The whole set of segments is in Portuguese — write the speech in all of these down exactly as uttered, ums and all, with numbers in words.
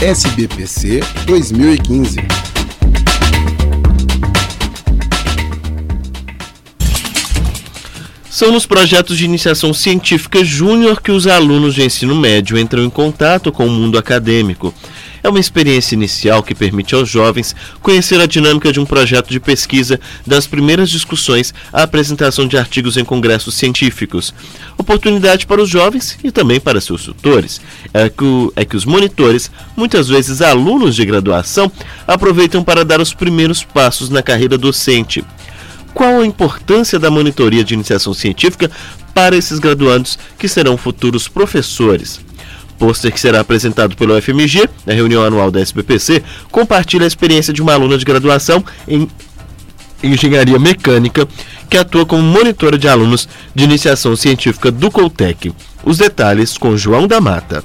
S B P C dois mil e quinze. São nos projetos de iniciação científica júnior que os alunos de ensino médio entram em contato com o mundo acadêmico. É uma experiência inicial que permite aos jovens conhecer a dinâmica de um projeto de pesquisa, das primeiras discussões à apresentação de artigos em congressos científicos. Oportunidade para os jovens e também para seus tutores. É que, o, é que os monitores, muitas vezes alunos de graduação, aproveitam para dar os primeiros passos na carreira docente. Qual a importância da monitoria de iniciação científica para esses graduandos que serão futuros professores? Pôster que será apresentado pelo U F M G na reunião anual da S B P C compartilha a experiência de uma aluna de graduação em engenharia mecânica que atua como monitora de alunos de iniciação científica do Coltec. Os detalhes com João da Mata.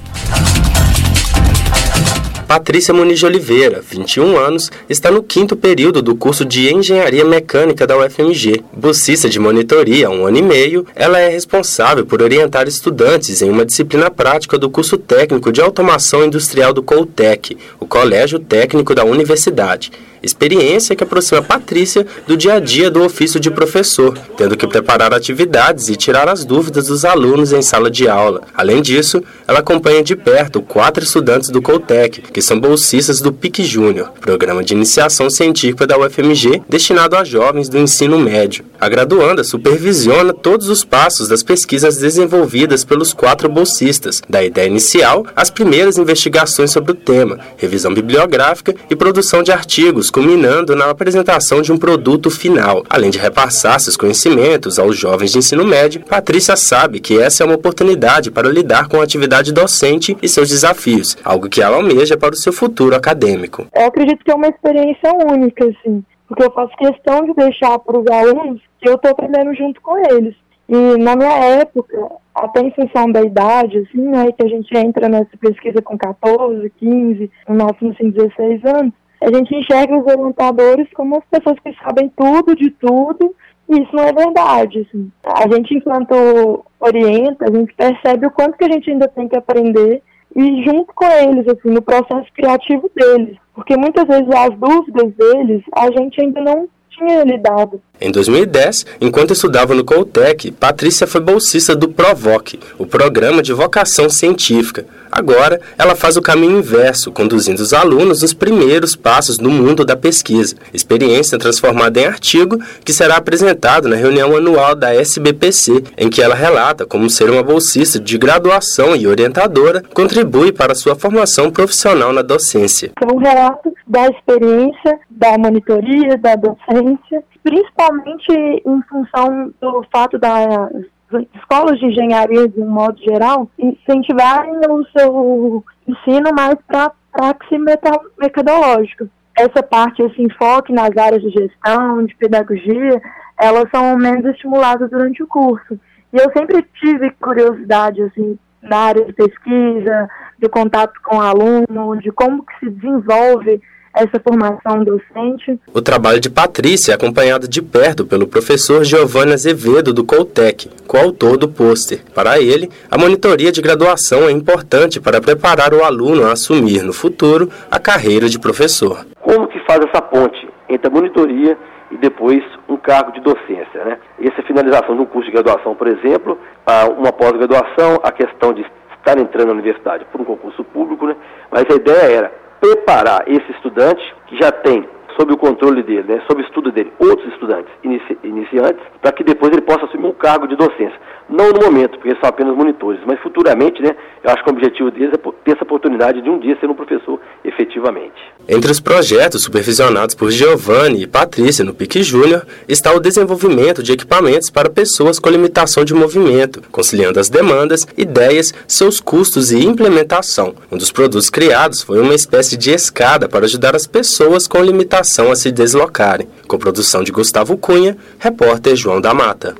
Patrícia Muniz de Oliveira, vinte e um anos, está no quinto período do curso de Engenharia Mecânica da U F M G. Bolsista de monitoria há um ano e meio, ela é responsável por orientar estudantes em uma disciplina prática do curso técnico de automação industrial do Coltec, o Colégio Técnico da Universidade. Experiência que aproxima Patrícia do dia a dia do ofício de professor, tendo que preparar atividades e tirar as dúvidas dos alunos em sala de aula. Além disso, ela acompanha de perto quatro estudantes do Coltec, que são bolsistas do P I C Júnior, programa de iniciação científica da U F M G destinado a jovens do ensino médio. A graduanda supervisiona todos os passos das pesquisas desenvolvidas pelos quatro bolsistas, da ideia inicial às primeiras investigações sobre o tema, revisão bibliográfica e produção de artigos, culminando na apresentação de um produto final. Além de repassar seus conhecimentos aos jovens de ensino médio, Patrícia sabe que essa é uma oportunidade para lidar com a atividade docente e seus desafios, algo que ela almeja para o seu futuro acadêmico. Eu acredito que é uma experiência única, assim, porque eu faço questão de deixar para os alunos que eu estou aprendendo junto com eles. E na minha época, até em função da idade, assim, né, que a gente entra nessa pesquisa com catorze, quinze, no máximo assim, dezesseis anos, a gente enxerga os orientadores como as pessoas que sabem tudo de tudo, e isso não é verdade. Assim. A gente, enquanto orienta, a gente percebe o quanto que a gente ainda tem que aprender e junto com eles, assim, no processo criativo deles. Porque muitas vezes as dúvidas deles, a gente ainda não tinha lidado. Em dois mil e dez, enquanto estudava no Coltec, Patrícia foi bolsista do PROVOC, o Programa de Vocação Científica. Agora, ela faz o caminho inverso, conduzindo os alunos nos primeiros passos no mundo da pesquisa. Experiência transformada em artigo que será apresentado na reunião anual da S B P C, em que ela relata como ser uma bolsista de graduação e orientadora contribui para a sua formação profissional na docência. É um relato da experiência, da monitoria, da docência, principalmente em função do fato das escolas de engenharia, de um modo geral, incentivarem o seu ensino mais para a praxe metodológica. Essa parte, esse enfoque nas áreas de gestão, de pedagogia, elas são menos estimuladas durante o curso. E eu sempre tive curiosidade, assim, na área de pesquisa, de contato com o aluno, de como que se desenvolve essa formação docente. O trabalho de Patrícia é acompanhado de perto pelo professor Giovanni Azevedo do Coltec, coautor do pôster. Para ele, a monitoria de graduação é importante para preparar o aluno a assumir no futuro a carreira de professor. Como que faz essa ponte entre a monitoria e depois um cargo de docência, né? Essa é a finalização de um curso de graduação, por exemplo, uma pós-graduação, a questão de estar entrando na universidade por um concurso público, né? Mas a ideia era preparar esse estudante que já tem sob o controle dele, né, sob o estudo dele, outros estudantes inici- iniciantes, para que depois ele possa assumir um cargo de docência. Não no momento, porque são apenas monitores, mas futuramente, né, eu acho que o objetivo deles é ter essa oportunidade de um dia ser um professor efetivamente. Entre os projetos supervisionados por Giovanni e Patrícia no P I C Júnior está o desenvolvimento de equipamentos para pessoas com limitação de movimento, conciliando as demandas, ideias, seus custos e implementação. Um dos produtos criados foi uma espécie de escada para ajudar as pessoas com limitação a se deslocarem. Com produção de Gustavo Cunha, repórter João da Mata.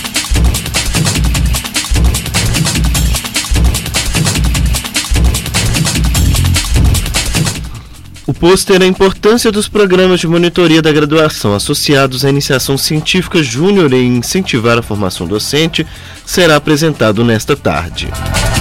O pôster A Importância dos Programas de Monitoria da Graduação associados à Iniciação Científica Júnior e incentivar a formação docente será apresentado nesta tarde.